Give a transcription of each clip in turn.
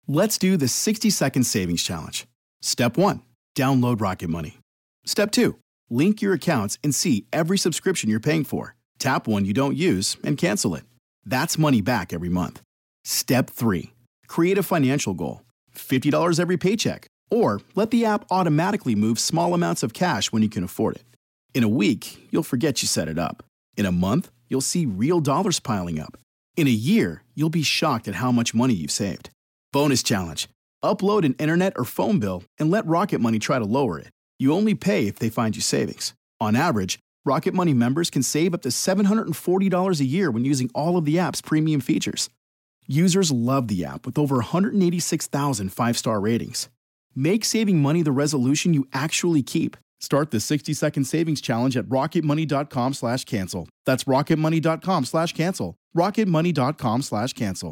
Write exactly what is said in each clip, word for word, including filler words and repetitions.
Let's do the sixty second savings challenge. Step one, download Rocket Money. Step two, link your accounts and see every subscription you're paying for. Tap one you don't use and cancel it. That's money back every month. Step three, create a financial goal. fifty dollars every paycheck. Or let the app automatically move small amounts of cash when you can afford it. In a week, you'll forget you set it up. In a month, you'll see real dollars piling up. In a year, you'll be shocked at how much money you've saved. Bonus challenge. Upload an internet or phone bill and let Rocket Money try to lower it. You only pay if they find you savings. On average, Rocket Money members can save up to seven hundred forty dollars a year when using all of the app's premium features. Users love the app with over one hundred eighty-six thousand five-star ratings. Make saving money the resolution you actually keep. Start the sixty second savings challenge at rocketmoney.com slash cancel. That's rocketmoney.com slash cancel. rocketmoney.com slash cancel.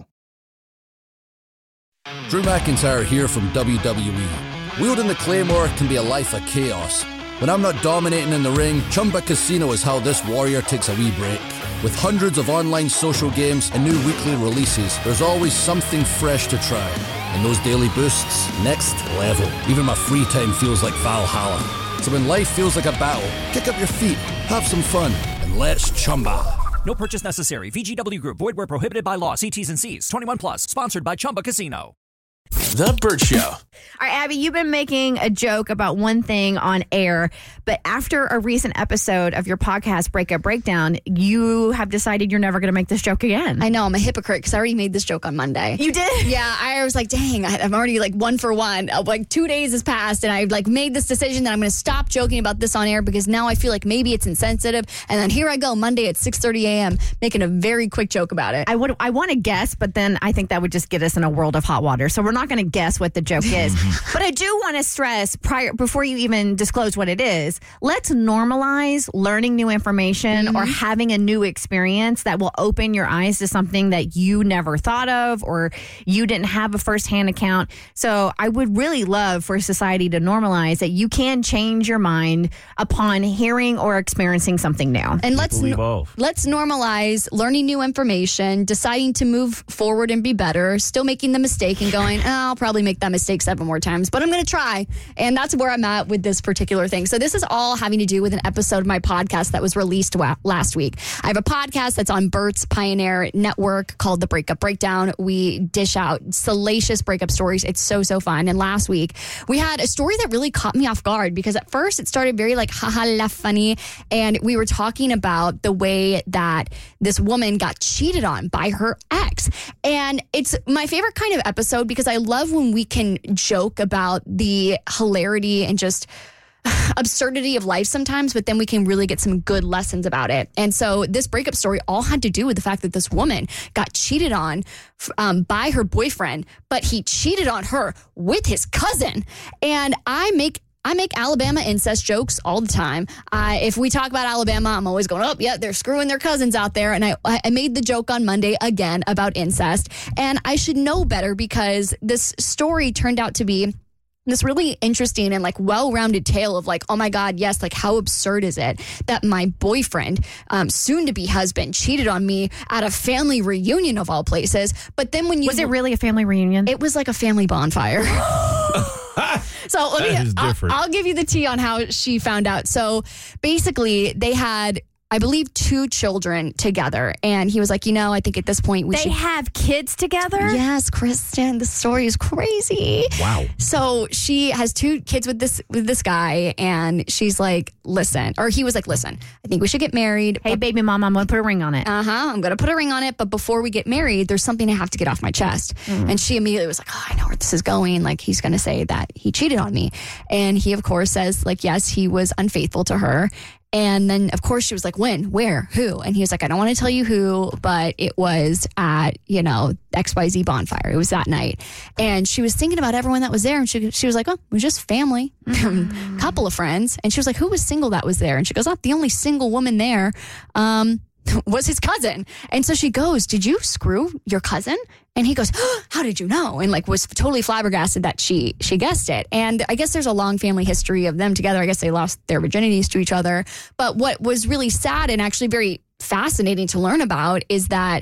Drew McIntyre here from W W E. Wielding the Claymore can be a life of chaos. When I'm not dominating in the ring, Chumba Casino is how this warrior takes a wee break. With hundreds of online social games and new weekly releases, there's always something fresh to try. And those daily boosts, next level. Even my free time feels like Valhalla. So when life feels like a battle, kick up your feet, have some fun, and let's Chumba. No purchase necessary. V G W Group. Void where prohibited by law. See T's and C's. twenty-one plus. Sponsored by Chumba Casino. The Bert Show. All right, Abby, you've been making a joke about one thing on air, but after a recent episode of your podcast, Breakup Breakdown, you have decided you're never going to make this joke again. I know, I'm a hypocrite because I already made this joke on Monday. You did? Yeah, I was like, dang, I'm already like one for one. Like two days has passed and I like made this decision that I'm going to stop joking about this on air because now I feel like maybe it's insensitive. And then here I go Monday at six thirty a.m. making a very quick joke about it. I would, I want to guess, but then I think that would just get us in a world of hot water. So we're not going to guess what the joke is. But I do want to stress prior before you even disclose what it is, let's normalize learning new information mm-hmm. or having a new experience that will open your eyes to something that you never thought of or you didn't have a firsthand account. So I would really love for society to normalize that you can change your mind upon hearing or experiencing something new. And let's no- let's normalize learning new information, deciding to move forward and be better, still making the mistake and going, oh, I'll probably make that mistake seven more times, but I'm going to try. And that's where I'm at with this particular thing. So this is all having to do with an episode of my podcast that was released wa- last week. I have a podcast that's on Bert's Pioneer Network called The Breakup Breakdown. We dish out salacious breakup stories. It's so, so fun. And last week we had a story that really caught me off guard because at first it started very like, haha, la funny. And we were talking about the way that this woman got cheated on by her ex. And it's my favorite kind of episode because I love when we can joke about the hilarity and just absurdity of life sometimes, but then we can really get some good lessons about it. And so this breakup story all had to do with the fact that this woman got cheated on um, by her boyfriend, but he cheated on her with his cousin. And I make I make Alabama incest jokes all the time. Uh, if we talk about Alabama, I'm always going, oh, yeah, they're screwing their cousins out there. And I, I made the joke on Monday again about incest. And I should know better because this story turned out to be this really interesting and like well-rounded tale of like, oh my God, yes, like how absurd is it that my boyfriend, um, soon-to-be husband, cheated on me at a family reunion of all places. But then when you... Was it really a family reunion? It was like a family bonfire. So let me, I'll, I'll give you the tea on how she found out. So basically they had, I believe, two children together. And he was like, you know, I think at this point we they should... They have kids together? Yes, Kristen, the story is crazy. Wow. So she has two kids with this with this guy. And she's like, listen, or he was like, listen, I think we should get married. Hey, baby mom, I'm going to put a ring on it. Uh-huh. I'm going to put a ring on it. But before we get married, there's something I have to get off my chest. Mm. And she immediately was like, oh, I know where this is going. Like, he's going to say that he cheated on me. And he, of course, says, like, yes, he was unfaithful to her. And then, of course, she was like, when, where, who? And he was like, I don't want to tell you who, but it was at, you know, X Y Z bonfire. It was that night. And she was thinking about everyone that was there. And she, she was like, oh, it was just family, mm. couple of friends. And she was like, who was single that was there? And she goes, oh, the only single woman there um, was his cousin. And so she goes, did you screw your cousin? And he goes, oh, how did you know? And like was totally flabbergasted that she she guessed it. And I guess there's a long family history of them together. I guess they lost their virginities to each other. But what was really sad and actually very fascinating to learn about is that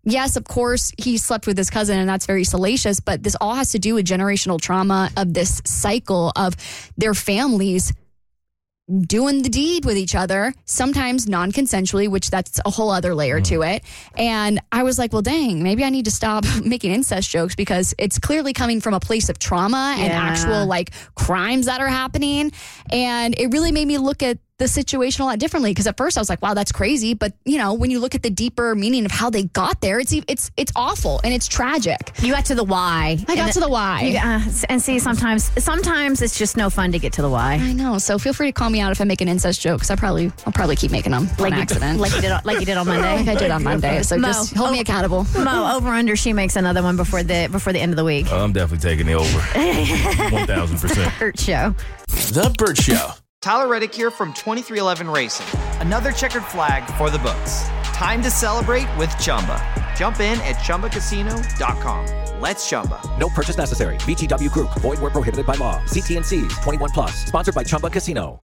yes, of course, he slept with his cousin, and that's very salacious, but this all has to do with generational trauma of this cycle of their families doing the deed with each other, sometimes non-consensually, which that's a whole other layer mm. to it. And I was like, well, dang, maybe I need to stop making incest jokes because it's clearly coming from a place of trauma yeah. and actual like crimes that are happening. And it really made me look at the situation a lot differently, because at first I was like, wow, that's crazy. But, you know, when you look at the deeper meaning of how they got there, it's it's it's awful and it's tragic. You got to the why. I got and to the why. You, uh, and see, sometimes sometimes it's just no fun to get to the why. I know. So feel free to call me out if I make an incest joke, because I probably, I'll probably keep making them like on you, accident. Like you, did, like you did on Monday. Like I did on Monday. So Mo, just hold oh, me accountable. Mo, over under, she makes another one before the before the end of the week. I'm definitely taking the over. one thousand percent. Burt Show. The Burt Show. Tyler Reddick here from twenty-three eleven Racing. Another checkered flag for the books. Time to celebrate with Chumba. Jump in at chumba casino dot com. Let's Chumba. No purchase necessary. V G W Group. Void where prohibited by law. See T N Cs. twenty-one plus. Sponsored by Chumba Casino.